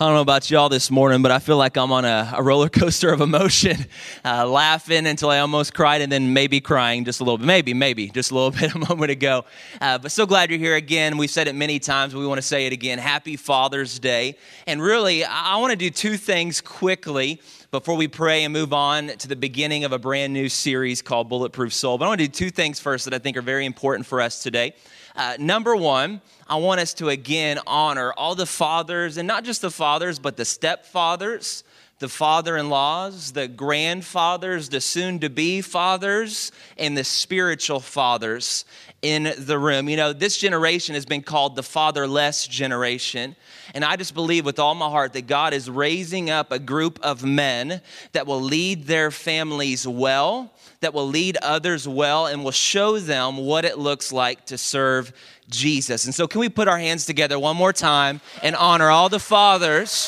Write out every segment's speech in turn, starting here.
I don't know about y'all this morning, but I feel like I'm on a roller coaster of emotion, laughing until I almost cried and then maybe crying just a little bit, maybe just a little bit a moment ago. But so glad you're here again. We've said it many times, but we want to say it again. Happy Father's Day. And really, I want to do two things quickly before we pray and move on to the beginning of a brand new series called Bulletproof Soul. But I want to do two things first that I think are very important for us today. Number one, I want us to again honor all the fathers, and not just the fathers, but the stepfathers, the father-in-laws, the grandfathers, the soon-to-be fathers, and the spiritual fathers in the room. You know, this generation has been called the fatherless generation. And I just believe with all my heart that God is raising up a group of men that will lead their families well, that will lead others well, and will show them what it looks like to serve Jesus. And so can we put our hands together one more time and honor all the fathers?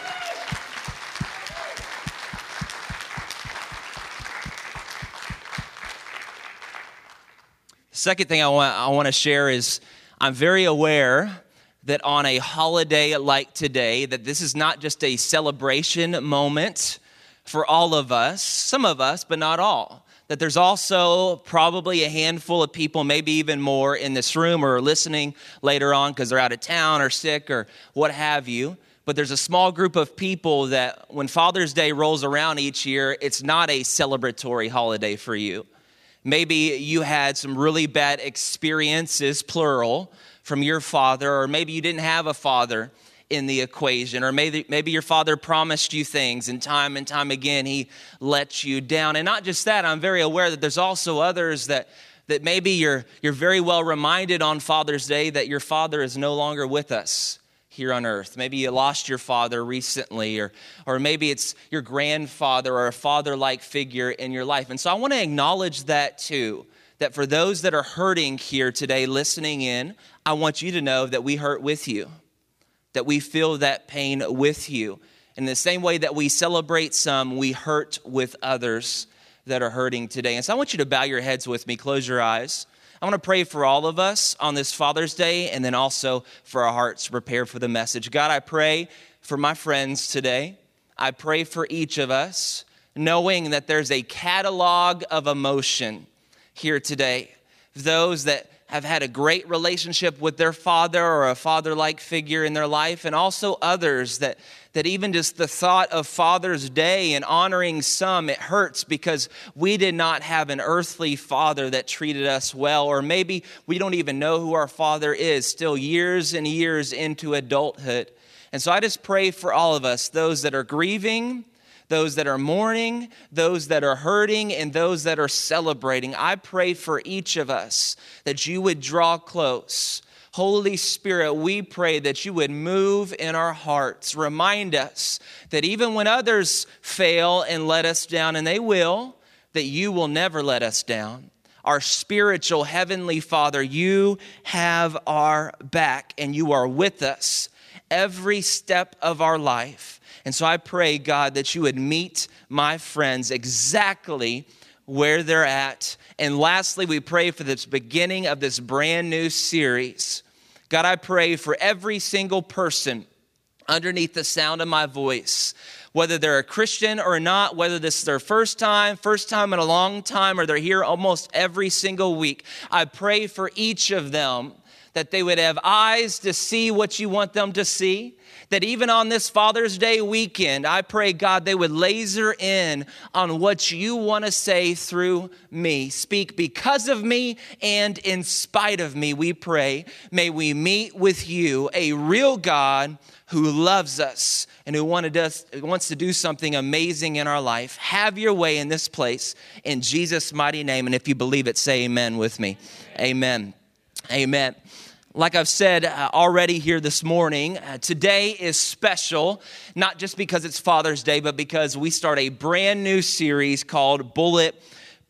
Second thing I want to share is I'm very aware that on a holiday like today, that this is not just a celebration moment for all of us, some of us, but not all. That there's also probably a handful of people, maybe even more in this room or listening later on because they're out of town or sick or what have you. But there's a small group of people that when Father's Day rolls around each year, it's not a celebratory holiday for you. Maybe you had some really bad experiences, plural, from your father, or maybe you didn't have a father in the equation, or maybe your father promised you things and time again he let you down. And not just that, I'm very aware that there's also others that maybe you're very well reminded on Father's Day that your father is no longer with us here on earth. Maybe you lost your father recently, or maybe it's your grandfather or a father-like figure in your life. And so I want to acknowledge that too, that for those that are hurting here today listening in, I want you to know that we hurt with you, that we feel that pain with you. In the same way that we celebrate some, we hurt with others that are hurting today. And so I want you to bow your heads with me, close your eyes. I want to pray for all of us on this Father's Day and then also for our hearts to prepare for the message. God, I pray for my friends today. I pray for each of us, knowing that there's a catalog of emotion here today. Those that have had a great relationship with their father or a father-like figure in their life, and also others that even just the thought of Father's Day and honoring some, it hurts because we did not have an earthly father that treated us well, or maybe we don't even know who our father is, still years and years into adulthood. And so I just pray for all of us, those that are grieving, those that are mourning, those that are hurting, and those that are celebrating. I pray for each of us that you would draw close. Holy Spirit, we pray that you would move in our hearts. Remind us that even when others fail and let us down, and they will, that you will never let us down. Our spiritual Heavenly Father, you have our back, and you are with us every step of our life. And so I pray, God, that you would meet my friends exactly where they're at. And lastly, we pray for this beginning of this brand new series. God, I pray for every single person underneath the sound of my voice, whether they're a Christian or not, whether this is their first time in a long time, or they're here almost every single week. I pray for each of them that they would have eyes to see what you want them to see. That even on this Father's Day weekend, I pray, God, they would laser in on what you want to say through me. Speak because of me and in spite of me, we pray. May we meet with you, a real God who loves us and who wants to do something amazing in our life. Have your way in this place in Jesus' mighty name. And if you believe it, say amen with me. Amen. Amen. Like I've said already here this morning, today is special, not just because it's Father's Day, but because we start a brand new series called Bulletproof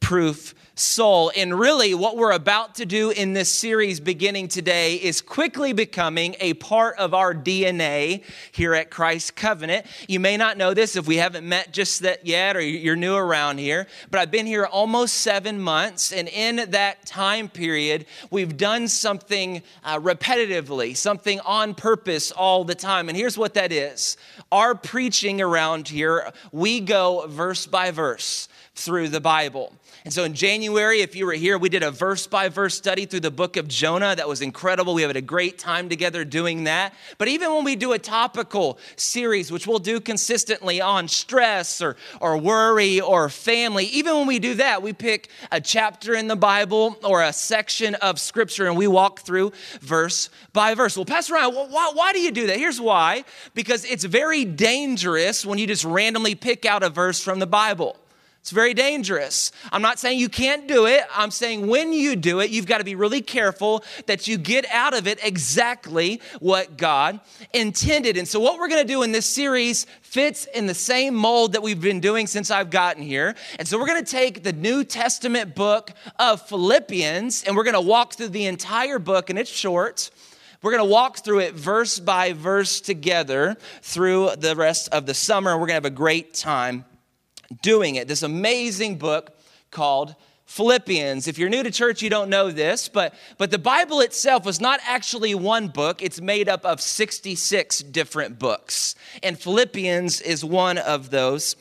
bulletproof soul. And really what we're about to do in this series beginning today is quickly becoming a part of our DNA here at Christ Covenant. You may not know this if we haven't met just that yet, or you're new around here, but I've been here almost 7 months. And in that time period, we've done something repetitively, something on purpose all the time. And here's what that is. Our preaching around here, we go verse by verse through the Bible. And so in January, if you were here, we did a verse-by-verse study through the book of Jonah. That was incredible. We had a great time together doing that. But even when we do a topical series, which we'll do consistently on stress or worry or family, even when we do that, we pick a chapter in the Bible or a section of Scripture and we walk through verse by verse. Well, Pastor Ryan, why do you do that? Here's why. Because it's very dangerous when you just randomly pick out a verse from the Bible. It's very dangerous. I'm not saying you can't do it. I'm saying when you do it, you've got to be really careful that you get out of it exactly what God intended. And so what we're going to do in this series fits in the same mold that we've been doing since I've gotten here. And so we're going to take the New Testament book of Philippians and we're going to walk through the entire book, and it's short. We're going to walk through it verse by verse together through the rest of the summer. And we're going to have a great time doing it. This amazing book called Philippians. If you're new to church, you don't know this, but the Bible itself was not actually one book. It's made up of 66 different books. And Philippians is one of those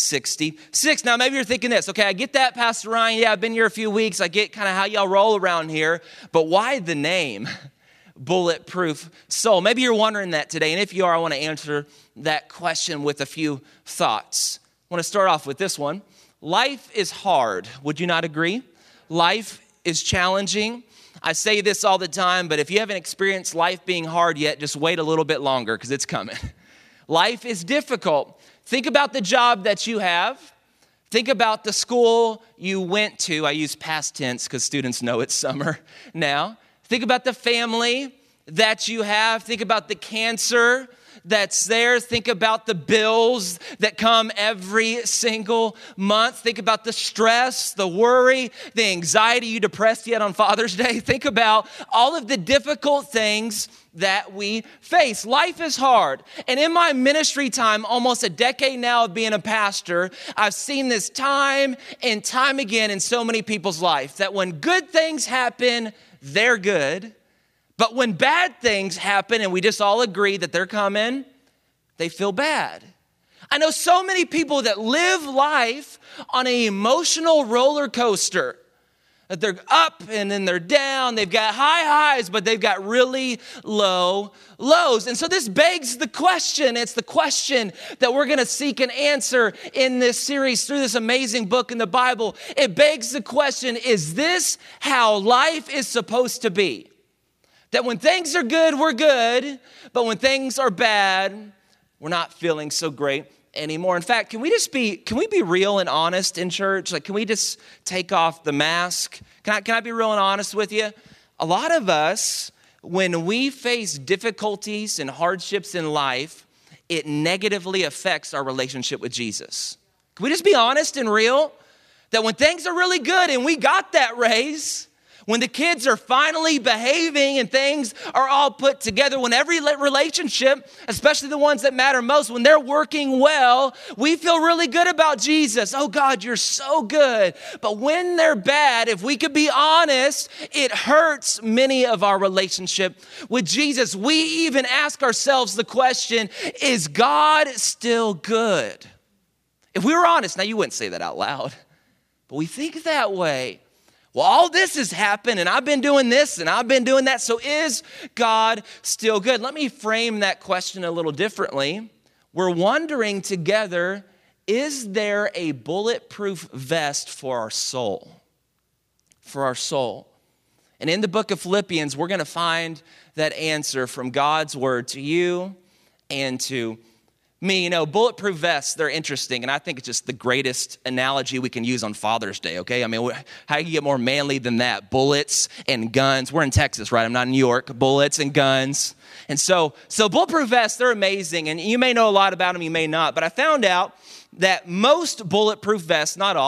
66. Now, maybe you're thinking this, okay, I get that, Pastor Ryan. Yeah, I've been here a few weeks. I get kind of how y'all roll around here, but why the name Bulletproof Soul? Maybe you're wondering that today. And if you are, I want to answer that question with a few thoughts. I want to start off with this one. Life is hard. Would you not agree? Life is challenging. I say this all the time, but if you haven't experienced life being hard yet, just wait a little bit longer because it's coming. Life is difficult. Think about the job that you have. Think about the school you went to. I use past tense because students know it's summer now. Think about the family that you have. Think about the cancer that's there. Think about the bills that come every single month. Think about the stress, the worry, the anxiety. You depressed yet on Father's Day? Think about all of the difficult things that we face. Life is hard. And in my ministry time, almost a decade now of being a pastor, I've seen this time and time again in so many people's life, that when good things happen, they're good. But when bad things happen, and we just all agree that they're coming, they feel bad. I know so many people that live life on an emotional roller coaster. That they're up and then they're down. They've got high highs, but they've got really low lows. And so this begs the question. It's the question that we're going to seek an answer in this series through this amazing book in the Bible. It begs the question, is this how life is supposed to be? That when things are good, we're good, but when things are bad, we're not feeling so great anymore. In fact, can we be real and honest in church? Like, can we just take off the mask? Can I be real and honest with you? A lot of us, when we face difficulties and hardships in life, it negatively affects our relationship with Jesus. Can we just be honest and real? That when things are really good and we got that raise, when the kids are finally behaving and things are all put together, when every relationship, especially the ones that matter most, when they're working well, we feel really good about Jesus. Oh God, you're so good. But when they're bad, if we could be honest, it hurts many of our relationship with Jesus. We even ask ourselves the question, is God still good? If we were honest, now you wouldn't say that out loud, but we think that way. Well, all this has happened, and I've been doing this, and I've been doing that, so is God still good? Let me frame that question a little differently. We're wondering together, is there a bulletproof vest for our soul? For our soul. And in the book of Philippians, we're going to find that answer from God's word to you and to me. You know, bulletproof vests, they're interesting, and I think it's just the greatest analogy we can use on Father's Day, okay? I mean, how can you get more manly than that? Bullets and guns. We're in Texas, right? I'm not in New York. Bullets and guns. And so bulletproof vests, they're amazing, and you may know a lot about them, you may not, but I found out that most bulletproof vests, not all,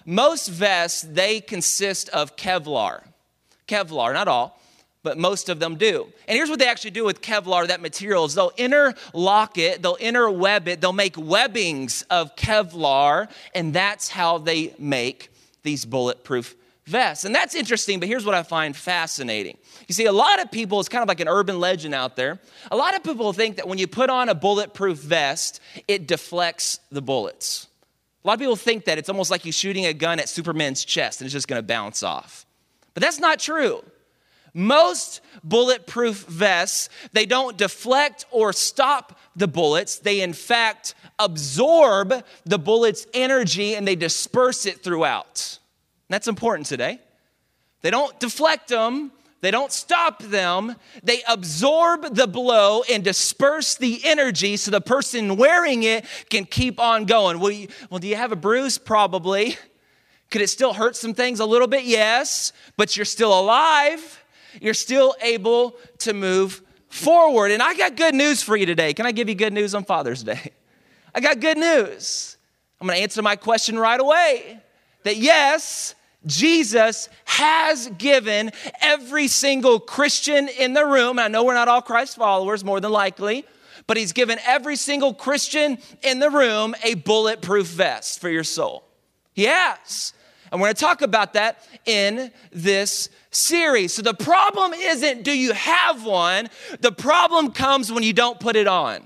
most vests, they consist of Kevlar. Kevlar, not all, but most of them do. And here's what they actually do with Kevlar, that material, is they'll interlock it, they'll interweb it, they'll make webbings of Kevlar, and that's how they make these bulletproof vests. And that's interesting, but here's what I find fascinating. You see, a lot of people, it's kind of like an urban legend out there. A lot of people think that when you put on a bulletproof vest, it deflects the bullets. A lot of people think that it's almost like you're shooting a gun at Superman's chest and it's just going to bounce off. But that's not true. Most bulletproof vests, they don't deflect or stop the bullets. They, in fact, absorb the bullet's energy and they disperse it throughout. That's important today. They don't deflect them. They don't stop them. They absorb the blow and disperse the energy so the person wearing it can keep on going. Well, do you have a bruise? Probably. Could it still hurt some things a little bit? Yes. But you're still alive. You're still able to move forward. And I got good news for you today. Can I give you good news on Father's Day? I got good news. I'm going to answer my question right away. That yes, Jesus has given every single Christian in the room, and I know we're not all Christ followers, more than likely, but he's given every single Christian in the room a bulletproof vest for your soul. He has. And we're going to talk about that in this series. So the problem isn't, do you have one? The problem comes when you don't put it on.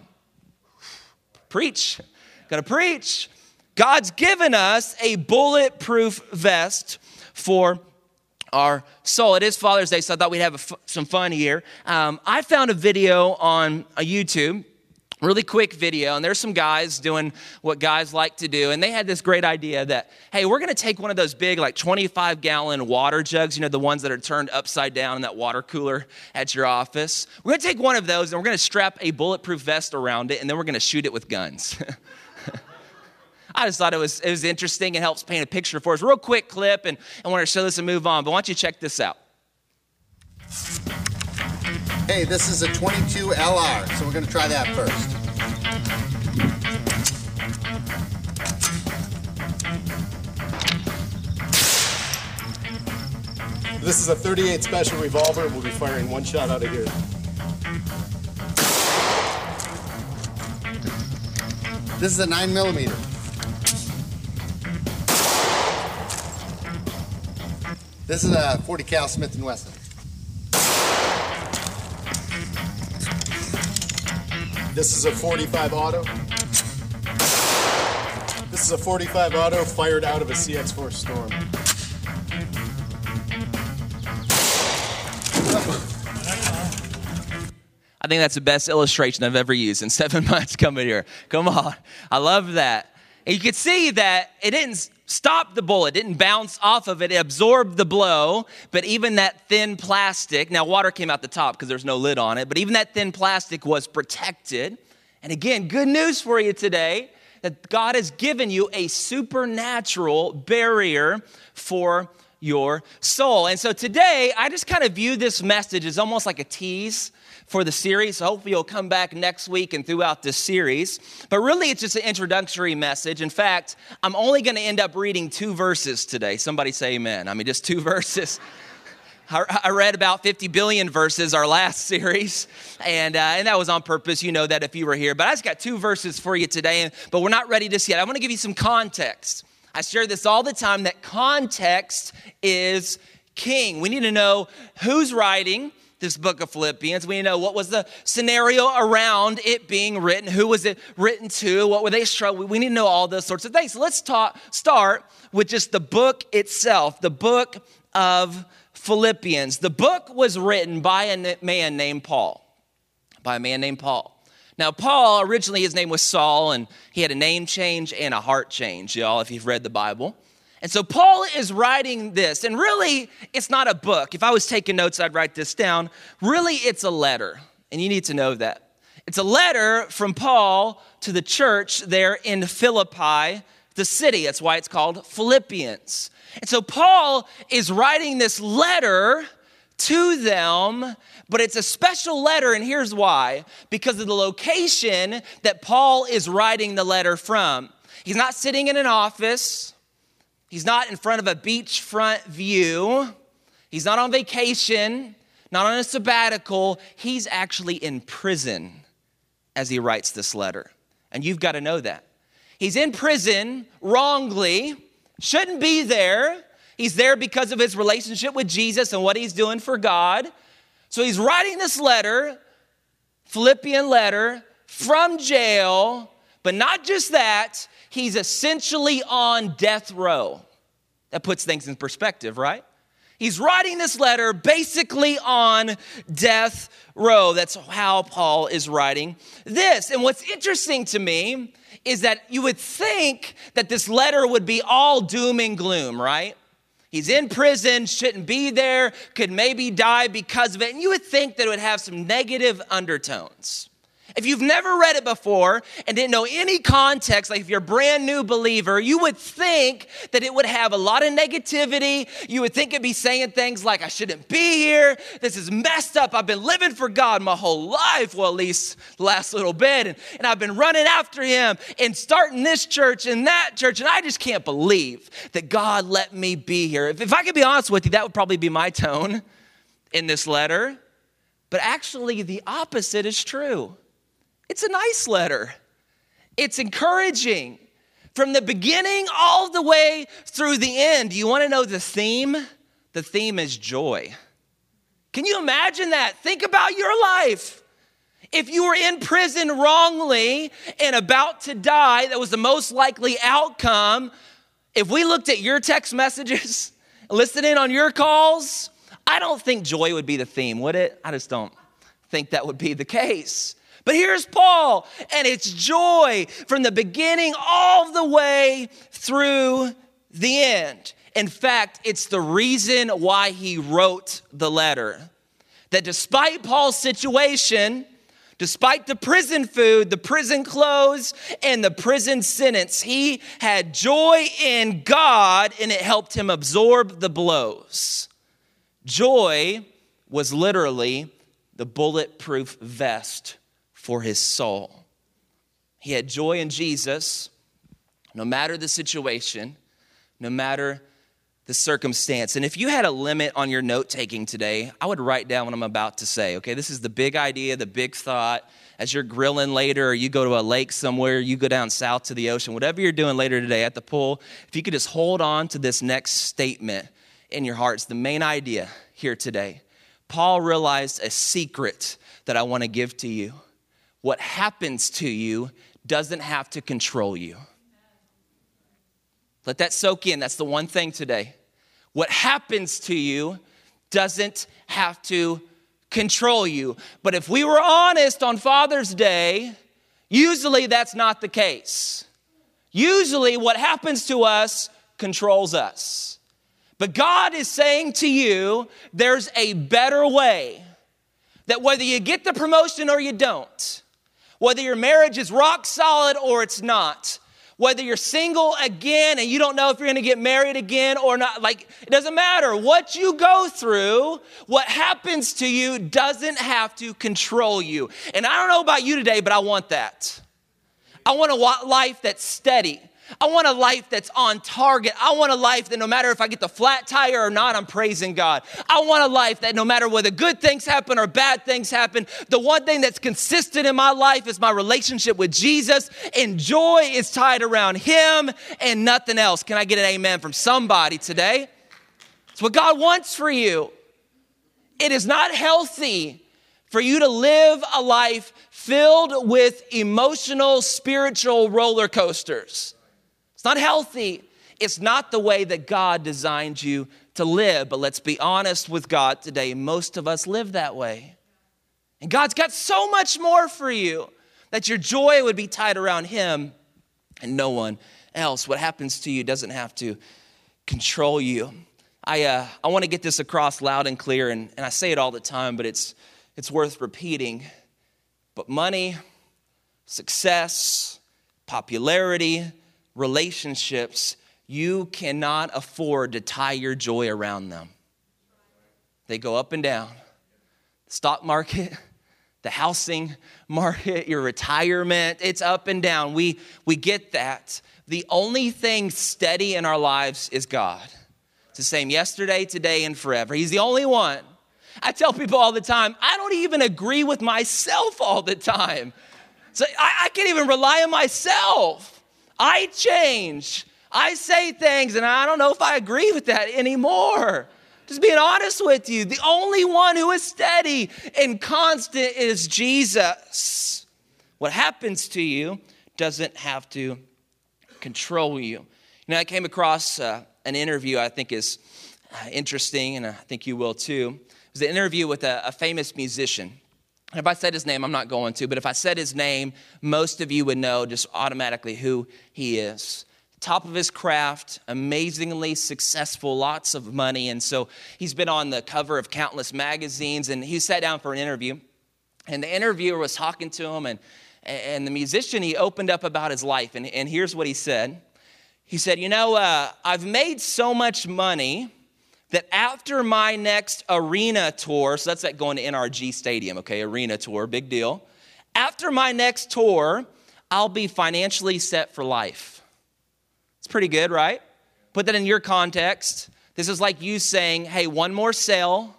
Preach. Got to preach. God's given us a bulletproof vest for our soul. It is Father's Day, so I thought we'd have some fun here. I found a video on YouTube, really quick video, and there's some guys doing what guys like to do, and they had this great idea that, hey, we're going to take one of those big, like 25-gallon water jugs, you know, the ones that are turned upside down in that water cooler at your office. We're going to take one of those, and we're going to strap a bulletproof vest around it, and then we're going to shoot it with guns. I just thought it was interesting and helps paint a picture for us. Real quick clip, and I want to show this and move on, but why don't you check this out? Hey, this is a 22 LR, so we're going to try that first. This is a 38 special revolver. We'll be firing one shot out of here. This is a 9mm. This is a 40 cal Smith & Wesson. This is a 45 auto. This is a 45 auto fired out of a CX-4 Storm. I think that's the best illustration I've ever used in 7 months coming here. Come on. I love that. And you can see that it didn't stop the bullet, didn't bounce off of it, it absorbed the blow, but even that thin plastic, now water came out the top because there's no lid on it, but even that thin plastic was protected. And again, good news for you today, that God has given you a supernatural barrier for your soul. And so today, I just kind of view this message as almost like a tease for the series. So hopefully you'll come back next week and throughout this series. But really, it's just an introductory message. In fact, I'm only going to end up reading 2 verses today. Somebody say amen. I mean, just 2 verses. I read about 50 billion verses our last series, and that was on purpose. You know that if you were here. But I just got 2 verses for you today, but we're not ready just yet. I want to give you some context. I share this all the time, that context is king. We need to know who's writing this book of Philippians. We know what was the scenario around it being written. Who was it written to? What were they struggling? We need to know all those sorts of things. So let's start with just the book itself, the book of Philippians. The book was written by a man named Paul. Now, Paul, originally his name was Saul, and he had a name change and a heart change, y'all, if you've read the Bible. And so Paul is writing this, and really, it's not a book. If I was taking notes, I'd write this down. Really, it's a letter, and you need to know that. It's a letter from Paul to the church there in Philippi, the city. That's why it's called Philippians. And so Paul is writing this letter to them, but it's a special letter, and here's why. Because of the location that Paul is writing the letter from. He's not sitting in an office. He's not in front of a beachfront view. He's not on vacation, not on a sabbatical. He's actually in prison as he writes this letter. And you've got to know that. He's in prison wrongly, shouldn't be there. He's there because of his relationship with Jesus and what he's doing for God. So he's writing this letter, Philippian letter, from jail. But not just that, he's essentially on death row. That puts things in perspective, right? He's writing this letter basically on death row. That's how Paul is writing this. And what's interesting to me is that you would think that this letter would be all doom and gloom, right? He's in prison, shouldn't be there, could maybe die because of it. And you would think that it would have some negative undertones. If you've never read it before and didn't know any context, like if you're a brand new believer, you would think that it would have a lot of negativity. You would think it'd be saying things like, I shouldn't be here. This is messed up. I've been living for God my whole life. Well, at least the last little bit. And I've been running after him and starting this church and that church. And I just can't believe that God let me be here. If I could be honest with you, that would probably be my tone in this letter. But actually, the opposite is true. It's a nice letter. It's encouraging. From the beginning all the way through the end. Do you want to know the theme? The theme is joy. Can you imagine that? Think about your life. If you were in prison wrongly and about to die, that was the most likely outcome. If we looked at your text messages, listened in on your calls, I don't think joy would be the theme, would it? I just don't think that would be the case. But here's Paul, and it's joy from the beginning all the way through the end. In fact, it's the reason why he wrote the letter. That despite Paul's situation, despite the prison food, the prison clothes, and the prison sentence, he had joy in God, and it helped him absorb the blows. Joy was literally the bulletproof vest for his soul. He had joy in Jesus, no matter the situation, no matter the circumstance. And if you had a limit on your note-taking today, I would write down what I'm about to say, okay? This is the big idea, the big thought. As you're grilling later, or you go to a lake somewhere, you go down south to the ocean, whatever you're doing later today at the pool, if you could just hold on to this next statement in your heart. It's the main idea here today. Paul realized a secret that I want to give to you. What happens to you doesn't have to control you. Let that soak in. That's the one thing today. What happens to you doesn't have to control you. But if we were honest on Father's Day, usually that's not the case. Usually what happens to us controls us. But God is saying to you, there's a better way. That whether you get the promotion or you don't, whether your marriage is rock solid or it's not, whether you're single again and you don't know if you're going to get married again or not, like it doesn't matter. What you go through, what happens to you doesn't have to control you. And I don't know about you today, but I want that. I want a life that's steady. I want a life that's on target. I want a life that no matter if I get the flat tire or not, I'm praising God. I want a life that no matter whether good things happen or bad things happen, the one thing that's consistent in my life is my relationship with Jesus, and joy is tied around him and nothing else. Can I get an amen from somebody today? It's what God wants for you. It is not healthy for you to live a life filled with emotional, spiritual roller coasters. It's not healthy. It's not the way that God designed you to live. But let's be honest with God today. Most of us live that way. And God's got so much more for you that your joy would be tied around him and no one else. What happens to you doesn't have to control you. I want to get this across loud and clear, and I say it all the time, but it's worth repeating. But money, success, popularity, relationships, you cannot afford to tie your joy around them. They go up and down. The stock market, the housing market, your retirement. It's up and down. We get that. The only thing steady in our lives is God. It's the same yesterday, today, and forever. He's the only one. I tell people all the time, I don't even agree with myself all the time. So I can't even rely on myself. I change. I say things, and I don't know if I agree with that anymore. Just being honest with you, the only one who is steady and constant is Jesus. What happens to you doesn't have to control you. I came across an interview I think is interesting, and I think you will too. It was an interview with a famous musician. And if I said his name, I'm not going to, but if I said his name, most of you would know just automatically who he is. Top of his craft, amazingly successful, lots of money. And so he's been on the cover of countless magazines, and he sat down for an interview. And the interviewer was talking to him, and the musician, he opened up about his life. And here's what he said. He said, I've made so much money that after my next arena tour, so that's like going to NRG Stadium, okay, arena tour, big deal. After my next tour, I'll be financially set for life. It's pretty good, right? Put that in your context. This is like you saying, hey, one more sale,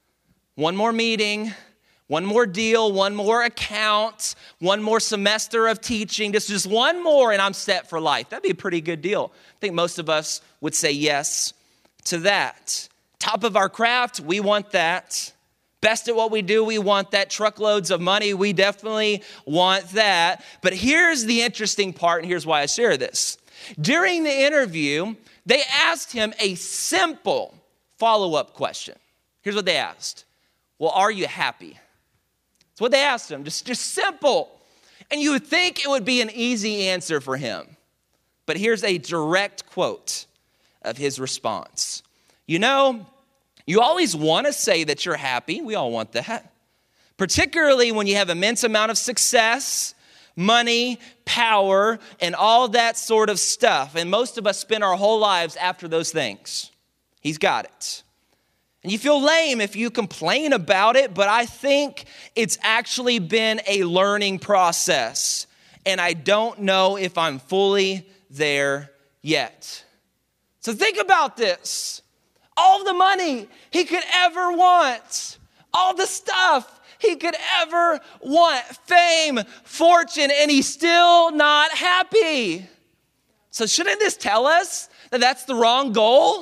one more meeting, one more deal, one more account, one more semester of teaching, just one more, and I'm set for life. That'd be a pretty good deal. I think most of us would say yes to that. Top of our craft, we want that. Best at what we do, we want that. Truckloads of money, we definitely want that. But here's the interesting part, and here's why I share this. During the interview, they asked him a simple follow-up question. Here's what they asked. Well, are you happy? That's what they asked him, just simple. And you would think it would be an easy answer for him. But here's a direct quote of his response. You always want to say that you're happy. We all want that. Particularly when you have immense amount of success, money, power, and all that sort of stuff. And most of us spend our whole lives after those things. He's got it. And you feel lame if you complain about it, but I think it's actually been a learning process. And I don't know if I'm fully there yet. So think about this. All the money he could ever want, all the stuff he could ever want, fame, fortune, and he's still not happy. So shouldn't this tell us that that's the wrong goal?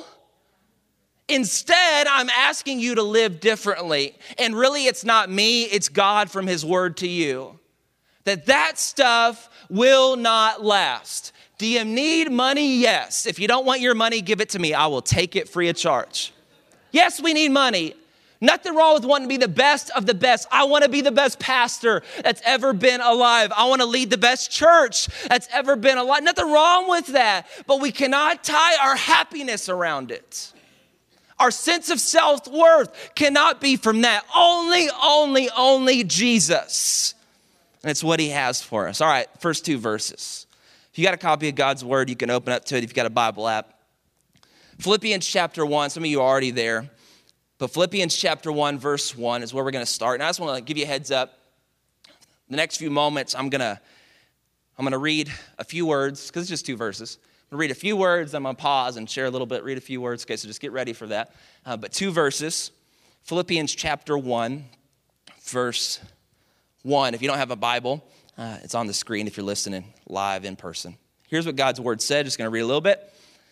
Instead, I'm asking you to live differently. And really, it's not me, it's God from his word to you. That stuff will not last. Do you need money? Yes. If you don't want your money, give it to me. I will take it free of charge. Yes, we need money. Nothing wrong with wanting to be the best of the best. I want to be the best pastor that's ever been alive. I want to lead the best church that's ever been alive. Nothing wrong with that. But we cannot tie our happiness around it. Our sense of self-worth cannot be from that. Only Jesus. And it's what he has for us. All right, first two verses. If you got a copy of God's word, you can open up to it if you've got a Bible app. Philippians chapter 1, some of you are already there. But Philippians chapter 1, verse 1 is where we're going to start. And I just want to give you a heads up. The next few moments, I'm going to read a few words, because it's just two verses. I'm going to read a few words. I'm going to pause and share a little bit, read a few words. Okay, so just get ready for that. But two verses. Philippians chapter 1, verse 1. If you don't have a Bible, it's on the screen if you're listening live in person. Here's what God's word said. Just going to read a little bit.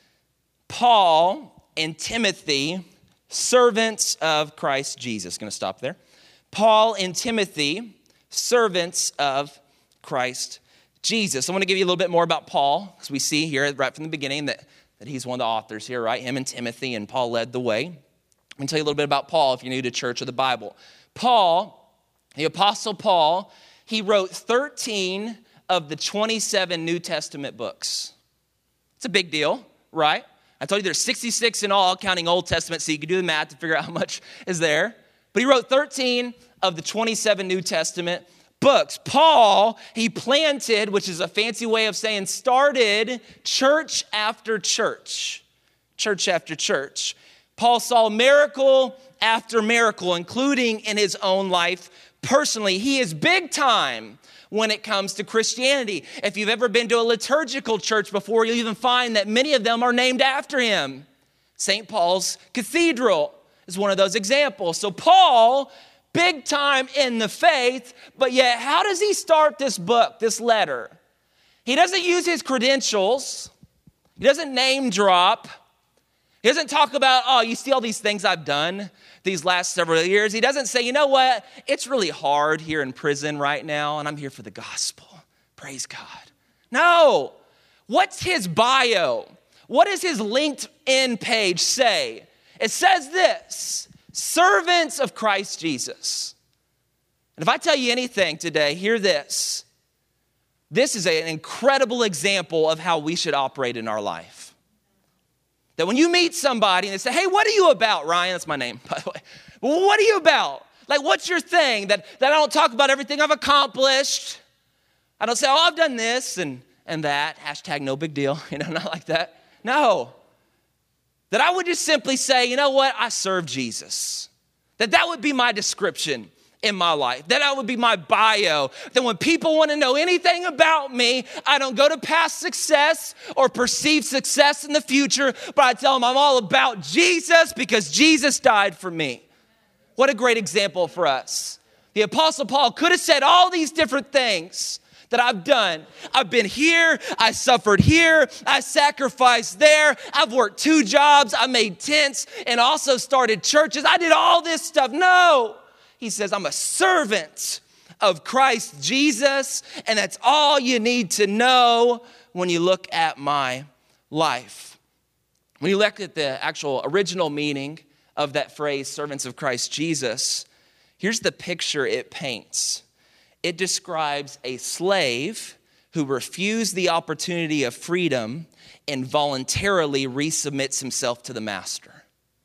Paul and Timothy, servants of Christ Jesus. Going to stop there. Paul and Timothy, servants of Christ Jesus. I want to give you a little bit more about Paul, because we see here right from the beginning that he's one of the authors here, right? Him and Timothy, and Paul led the way. I'm going to tell you a little bit about Paul if you're new to church or the Bible. Paul, the Apostle Paul, he wrote 13 of the 27 New Testament books. It's a big deal, right? I told you there's 66 in all, counting Old Testament, so you can do the math to figure out how much is there. But he wrote 13 of the 27 New Testament books. Paul, he planted, which is a fancy way of saying started, church after church. Church after church. Paul saw miracle after miracle, including in his own life personally, he is big time when it comes to Christianity. If you've ever been to a liturgical church before, you'll even find that many of them are named after him. St. Paul's Cathedral is one of those examples. So Paul, big time in the faith, but yet how does he start this book, this letter? He doesn't use his credentials. He doesn't name drop. He doesn't talk about, oh, you see all these things I've done these last several years. He doesn't say, you know what? It's really hard here in prison right now, and I'm here for the gospel. Praise God. No. What's his bio? What does his LinkedIn page say? It says this: servants of Christ Jesus. And if I tell you anything today, hear this. This is an incredible example of how we should operate in our life. That when you meet somebody and they say, hey, what are you about, Ryan? That's my name, by the way. Well, what are you about? Like, what's your thing? That I don't talk about everything I've accomplished. I don't say, oh, I've done this and that. Hashtag no big deal. Not like that. No. That I would just simply say, you know what? I serve Jesus. That would be my description in my life. That would be my bio. That when people want to know anything about me, I don't go to past success or perceived success in the future, but I tell them I'm all about Jesus because Jesus died for me. What a great example for us. The Apostle Paul could have said all these different things that I've done. I've been here, I suffered here, I sacrificed there, I've worked 2 jobs, I made tents and also started churches. I did all this stuff. No. He says, I'm a servant of Christ Jesus, and that's all you need to know when you look at my life. When you look at the actual original meaning of that phrase, servants of Christ Jesus, here's the picture it paints. It describes a slave who refused the opportunity of freedom and voluntarily resubmits himself to the master.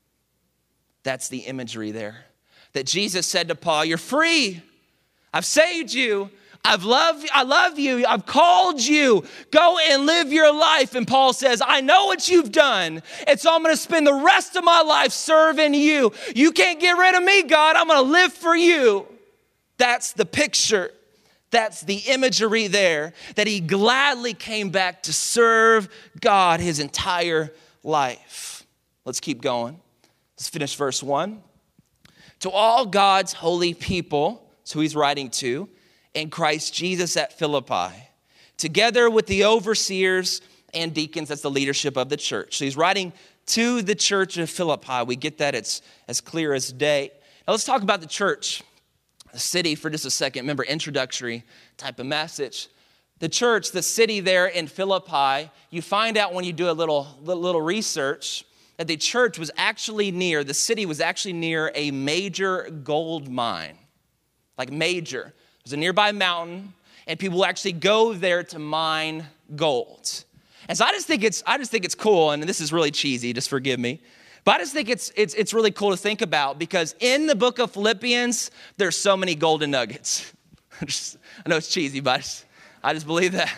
That's the imagery there. That Jesus said to Paul, you're free. I've saved you. I love you. I've called you. Go and live your life. And Paul says, I know what you've done. And so I'm going to spend the rest of my life serving you. You can't get rid of me, God. I'm going to live for you. That's the picture. That's the imagery there. That he gladly came back to serve God his entire life. Let's keep going. Let's finish verse 1. To all God's holy people, that's who he's writing to, in Christ Jesus at Philippi, together with the overseers and deacons, that's the leadership of the church. So he's writing to the church of Philippi. We get that, it's as clear as day. Now let's talk about the church, the city, for just a second. Remember, introductory type of message. The church, the city there in Philippi, you find out when you do a little research that the church was actually near, the city was actually near a major gold mine. Like major. It was a nearby mountain, and people actually go there to mine gold. And so I just think it's cool, and this is really cheesy, just forgive me. But I just think it's really cool to think about, because in the book of Philippians, there's so many golden nuggets. I know it's cheesy, but I just believe that.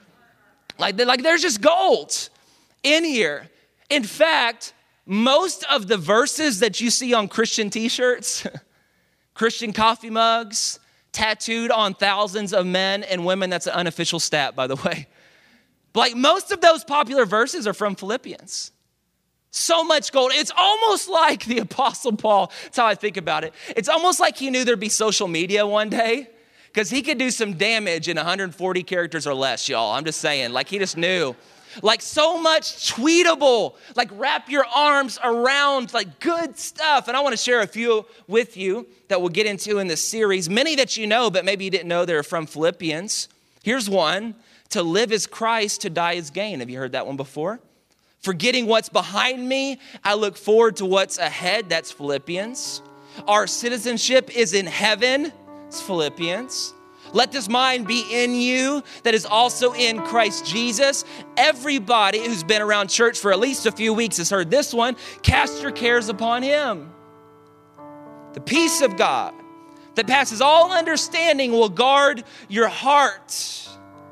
Like there's just gold in here. In fact, most of the verses that you see on Christian t-shirts, Christian coffee mugs, tattooed on thousands of men and women, that's an unofficial stat, by the way. Like most of those popular verses are from Philippians. So much gold. It's almost like the Apostle Paul, that's how I think about it. It's almost like he knew there'd be social media one day, because he could do some damage in 140 characters or less, y'all. I'm just saying, like he just knew. Like so much tweetable, like wrap your arms around like good stuff. And I want to share a few with you that we'll get into in this series. Many that you know, but maybe you didn't know they're from Philippians. Here's one: to live is Christ, to die is gain. Have you heard that one before? Forgetting what's behind me, I look forward to what's ahead. That's Philippians. Our citizenship is in heaven. It's Philippians. Let this mind be in you that is also in Christ Jesus. Everybody who's been around church for at least a few weeks has heard this one. Cast your cares upon him. The peace of God that passes all understanding will guard your heart.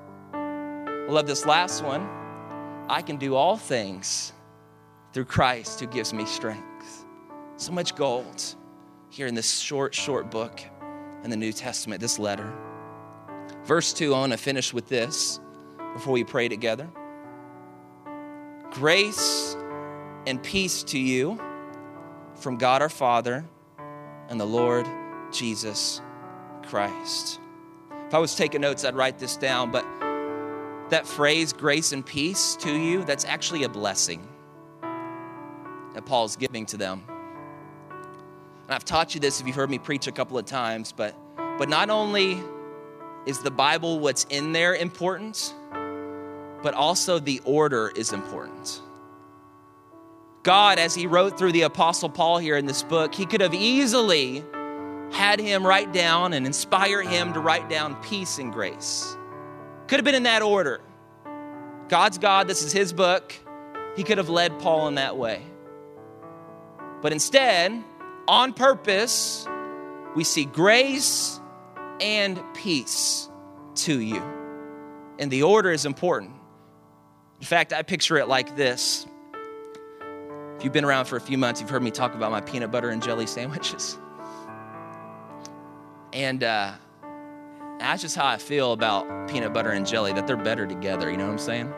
I love this last one. I can do all things through Christ who gives me strength. So much gold here in this short book in the New Testament, this letter. Verse 2, I want to finish with this before we pray together. Grace and peace to you from God our Father and the Lord Jesus Christ. If I was taking notes, I'd write this down, but that phrase, grace and peace to you, that's actually a blessing that Paul's giving to them. And I've taught you this if you've heard me preach a couple of times, but not only is the Bible what's in there important, but also the order is important. God, as he wrote through the Apostle Paul here in this book, he could have easily had him write down and inspire him to write down peace and grace. Could have been in that order. God's God, this is his book. He could have led Paul in that way. But instead, on purpose, we see grace and peace to you. And the order is important. In fact, I picture it like this. If you've been around for a few months, you've heard me talk about my peanut butter and jelly sandwiches. And that's just how I feel about peanut butter and jelly, that they're better together, you know what I'm saying?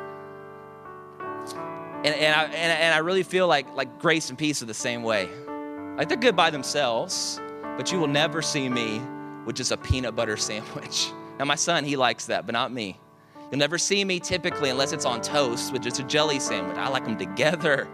And I really feel like grace and peace are the same way. Like they're good by themselves, but you will never see me with just a peanut butter sandwich. Now my son, he likes that, but not me. You'll never see me typically, unless it's on toast, with just a jelly sandwich. I like them together.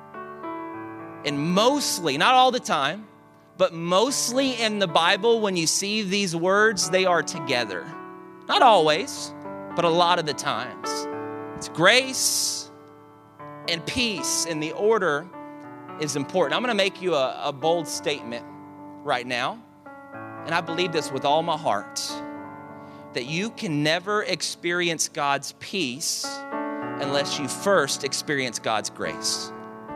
And mostly, not all the time, but mostly in the Bible, when you see these words, they are together. Not always, but a lot of the times. It's grace and peace, and the order is important. I'm going to make you a bold statement right now, and I believe this with all my heart, that you can never experience God's peace unless you first experience God's grace.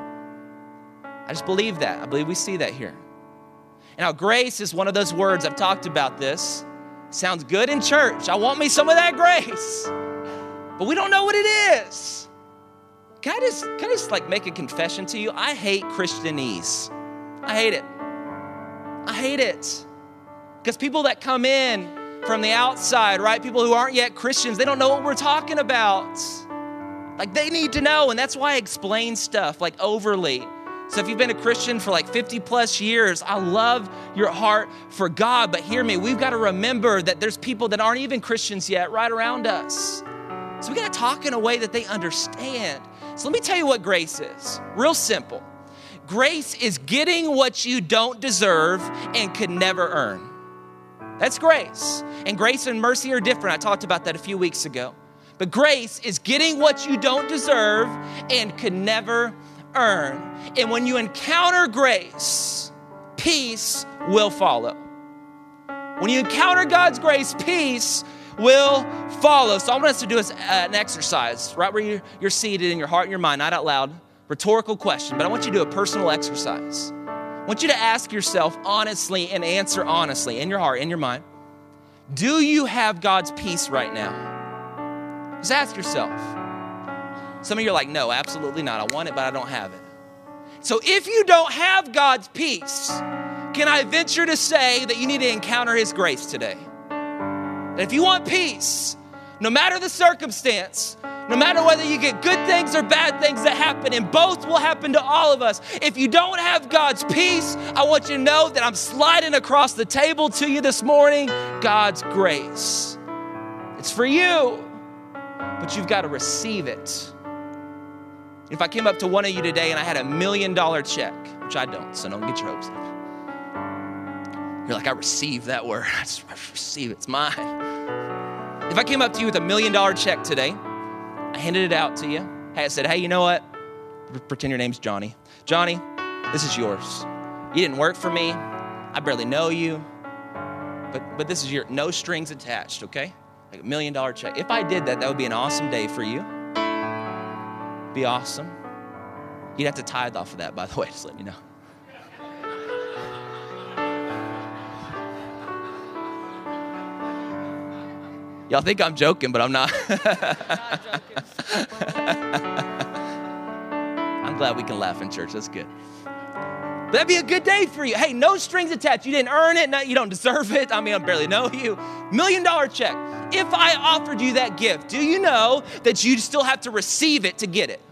I just believe that. I believe we see that here. And now grace is one of those words, I've talked about this. Sounds good in church. I want me some of that grace. But we don't know what it is. Can I just like make a confession to you? I hate Christianese. I hate it. I hate it. Because people that come in from the outside, right? People who aren't yet Christians, they don't know what we're talking about. Like they need to know, and that's why I explain stuff like overly. So if you've been a Christian for like 50 plus years, I love your heart for God, but hear me, we've got to remember that there's people that aren't even Christians yet right around us. So we got to talk in a way that they understand. So let me tell you what grace is. Real simple. Grace is getting what you don't deserve and could never earn. That's grace. And grace and mercy are different. I talked about that a few weeks ago. But grace is getting what you don't deserve and could never earn. And when you encounter grace, peace will follow. When you encounter God's grace, peace will follow. So I want us to do an exercise, right where you're seated in your heart and your mind, not out loud. Rhetorical question, but I want you to do a personal exercise. I want you to ask yourself honestly and answer honestly in your heart, in your mind. Do you have God's peace right now? Just ask yourself. Some of you are like, no, absolutely not. I want it, but I don't have it. So if you don't have God's peace, can I venture to say that you need to encounter his grace today? And if you want peace, no matter the circumstance, no matter whether you get good things or bad things that happen, and both will happen to all of us, if you don't have God's peace, I want you to know that I'm sliding across the table to you this morning, God's grace. It's for you, but you've got to receive it. If I came up to one of you today and I had $1 million check, which I don't, so don't get your hopes up. You're like, I received that word. I receive it. It's mine. If I came up to you with $1 million check today, I handed it out to you. I said, hey, you know what? Pretend your name's Johnny. Johnny, this is yours. You didn't work for me. I barely know you. But this is your, no strings attached, okay? Like $1 million check. If I did that, that would be an awesome day for you. Be awesome. You'd have to tithe off of that, by the way, just letting you know. Y'all think I'm joking, but I'm not. Not joking. I'm glad we can laugh in church. That's good. That'd be a good day for you. Hey, no strings attached. You didn't earn it. No, you don't deserve it. I mean, I barely know you. $1 million check. If I offered you that gift, do you know that you still have to receive it to get it?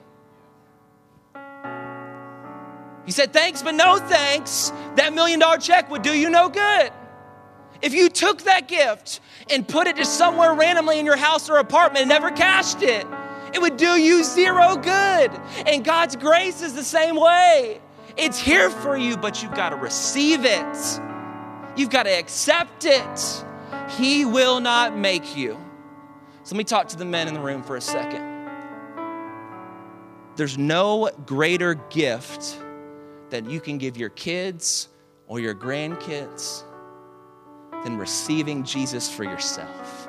You said thanks, but no thanks. That $1 million check would do you no good. If you took that gift and put it just somewhere randomly in your house or apartment and never cashed it, it would do you zero good. And God's grace is the same way. It's here for you, but you've got to receive it. You've got to accept it. He will not make you. So let me talk to the men in the room for a second. There's no greater gift that you can give your kids or your grandkids than receiving Jesus for yourself.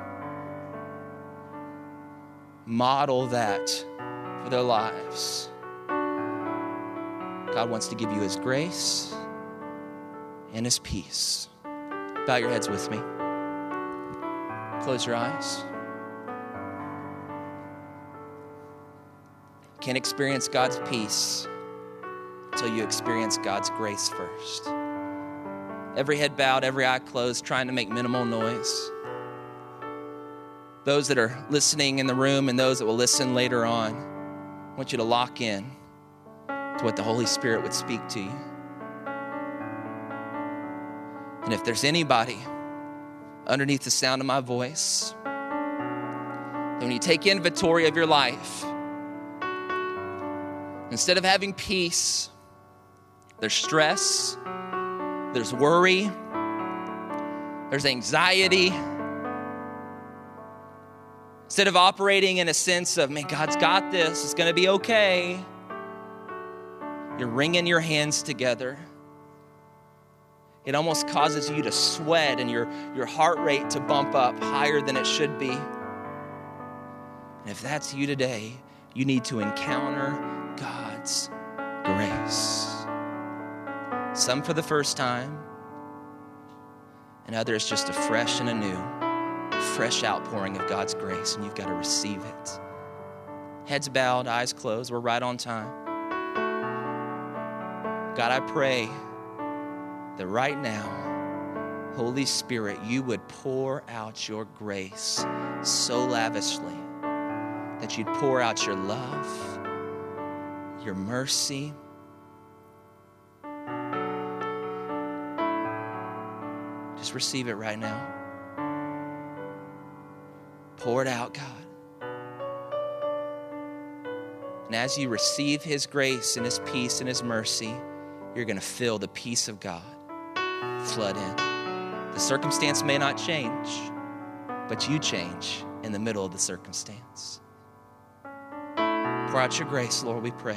Model that for their lives. God wants to give you his grace and his peace. Bow your heads with me. Close your eyes. You can't experience God's peace until you experience God's grace first. Every head bowed, every eye closed, trying to make minimal noise. Those that are listening in the room and those that will listen later on, I want you to lock in to what the Holy Spirit would speak to you. And if there's anybody underneath the sound of my voice, then when you take inventory of your life, instead of having peace, there's stress, there's worry, there's anxiety. Instead of operating in a sense of, man, God's got this, it's going to be okay, you're wringing your hands together. It almost causes you to sweat and your heart rate to bump up higher than it should be. And if that's you today, you need to encounter God's grace. Some for the first time, and others just a fresh and anew, fresh outpouring of God's grace, and you've got to receive it. Heads bowed, eyes closed, we're right on time. God, I pray that right now, Holy Spirit, you would pour out your grace so lavishly that you'd pour out your love, your mercy. Just receive it right now. Pour it out, God. And as you receive his grace and his peace and his mercy, you're going to feel the peace of God flood in. The circumstance may not change, but you change in the middle of the circumstance. Pour out your grace, Lord, we pray.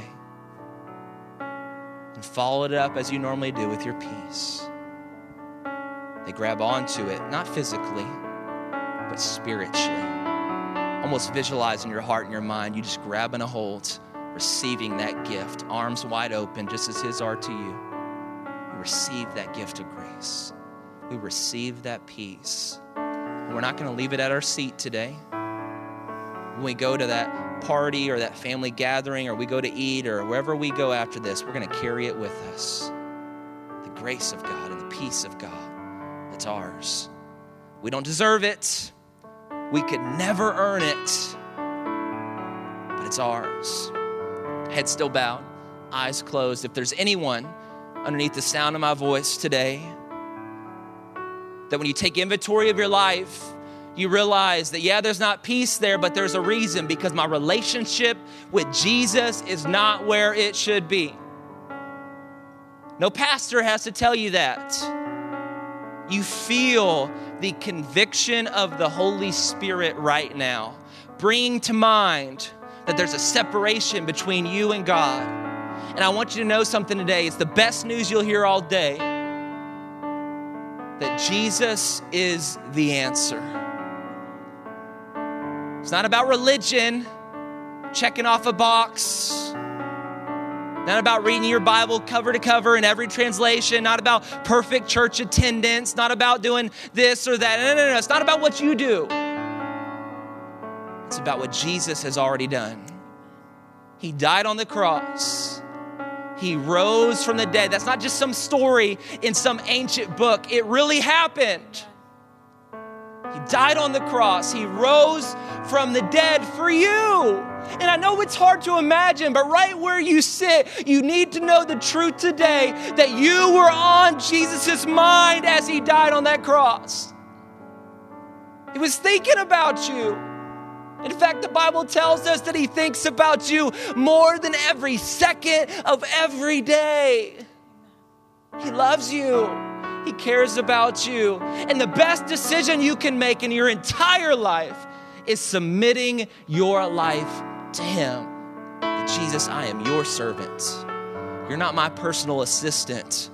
And follow it up as you normally do with your peace. They grab onto it, not physically, but spiritually. Almost visualize in your heart and your mind, you just grabbing a hold, receiving that gift, arms wide open, just as his are to you. We receive that gift of grace. We receive that peace. And we're not going to leave it at our seat today. When we go to that party or that family gathering or we go to eat or wherever we go after this, we're going to carry it with us. The grace of God and the peace of God that's ours. We don't deserve it. We could never earn it, but it's ours. Head still bowed, eyes closed. If there's anyone underneath the sound of my voice today, that when you take inventory of your life, you realize that, yeah, there's not peace there, but there's a reason, because my relationship with Jesus is not where it should be. No pastor has to tell you that. You feel the conviction of the Holy Spirit right now, bringing to mind that there's a separation between you and God. And I want you to know something today. It's the best news you'll hear all day, that Jesus is the answer. It's not about religion, checking off a box. Not about reading your Bible cover to cover in every translation. Not about perfect church attendance. Not about doing this or that. No. It's not about what you do. It's about what Jesus has already done. He died on the cross He rose from the dead. That's not just some story in some ancient book. It really happened. He died on the cross. He rose from the dead for you. And I know it's hard to imagine, but right where you sit, you need to know the truth today that you were on Jesus' mind as he died on that cross. He was thinking about you. In fact, the Bible tells us that he thinks about you more than every second of every day. He loves you. He cares about you. And the best decision you can make in your entire life is submitting your life to him. That Jesus, I am your servant. You're not my personal assistant.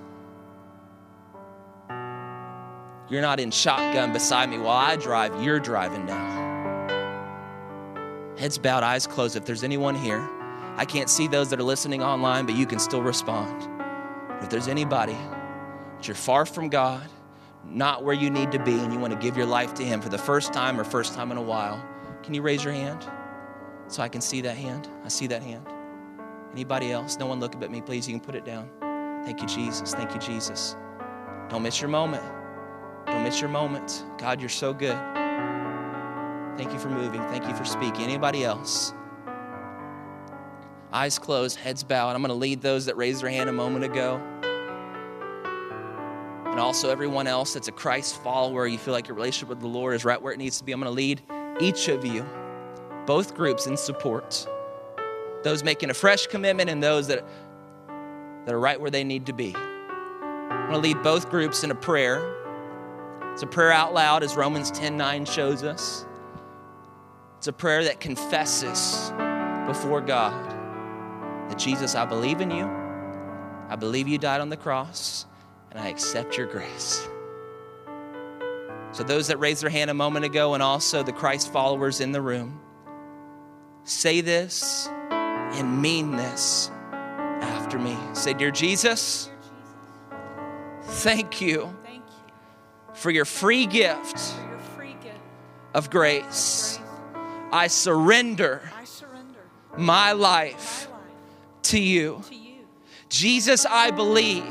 You're not in shotgun beside me while I drive. You're driving now. Heads bowed, eyes closed. If there's anyone here, I can't see those that are listening online, but you can still respond. If there's anybody that you're far from God, not where you need to be, and you want to give your life to him for the first time or first time in a while, can you raise your hand so I can see that hand? I see that hand. Anybody else? No one look up at me, please. You can put it down. Thank you, Jesus. Thank you, Jesus. Don't miss your moment. Don't miss your moment. God, you're so good. Thank you for moving. Thank you for speaking. Anybody else? Eyes closed, heads bowed. I'm going to lead those that raised their hand a moment ago. And also everyone else that's a Christ follower, you feel like your relationship with the Lord is right where it needs to be. I'm going to lead each of you, both groups in support. Those making a fresh commitment and those that are right where they need to be. I'm going to lead both groups in a prayer. It's a prayer out loud, as Romans 10:9 shows us. It's a prayer that confesses before God that Jesus, I believe in you. I believe you died on the cross, and I accept your grace. So those that raised their hand a moment ago, and also the Christ followers in the room, say this and mean this after me. Say, dear Jesus, thank you for your free gift of grace. I surrender my life to you. Jesus, I believe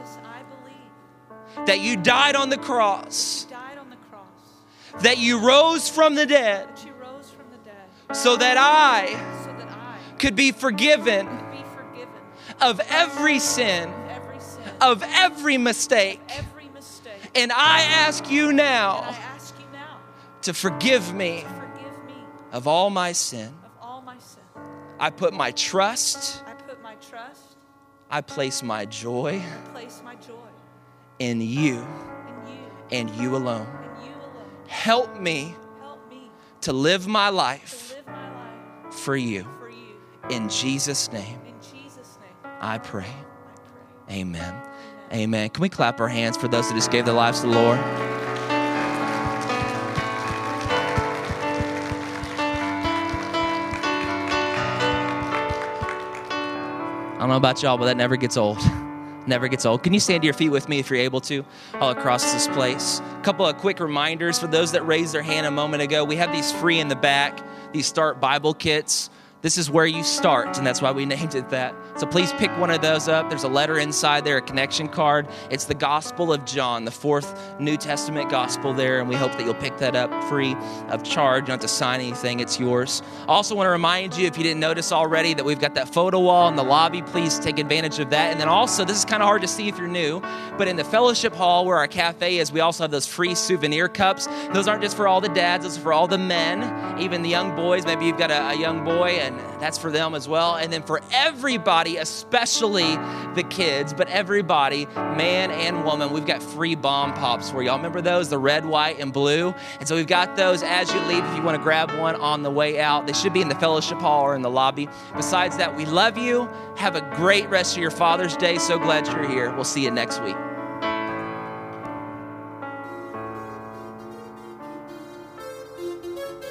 that you died on the cross, that you rose from the dead, so that I could be forgiven of every sin, of every mistake. And I ask you now to forgive me of all my sin. I put my trust, I place my joy in you and you alone. Help me to live my life for you. In Jesus' name, I pray. Amen. Amen. Can we clap our hands for those that just gave their lives to the Lord? I don't know about y'all, but that never gets old. Never gets old. Can you stand to your feet with me if you're able to, all across this place? A couple of quick reminders for those that raised their hand a moment ago. We have these free in the back, these Start Bible kits. This is where you start, and that's why we named it that. So please pick one of those up. There's a letter inside there, a connection card. It's the Gospel of John, the 4th New Testament gospel there, and we hope that you'll pick that up free of charge. You don't have to sign anything. It's yours. I also want to remind you, if you didn't notice already, that we've got that photo wall in the lobby. Please take advantage of that. And then also, this is kind of hard to see if you're new, but in the fellowship hall where our cafe is, we also have those free souvenir cups. Those aren't just for all the dads. Those are for all the men, even the young boys. Maybe you've got a young boy, and that's for them as well. And then for everybody, especially the kids, but everybody, man and woman, we've got free bomb pops for y'all. Remember those? The red, white, and blue. And so we've got those as you leave if you want to grab one on the way out. They should be in the fellowship hall or in the lobby. Besides that, we love you. Have a great rest of your Father's Day. So glad you're here. We'll see you next week.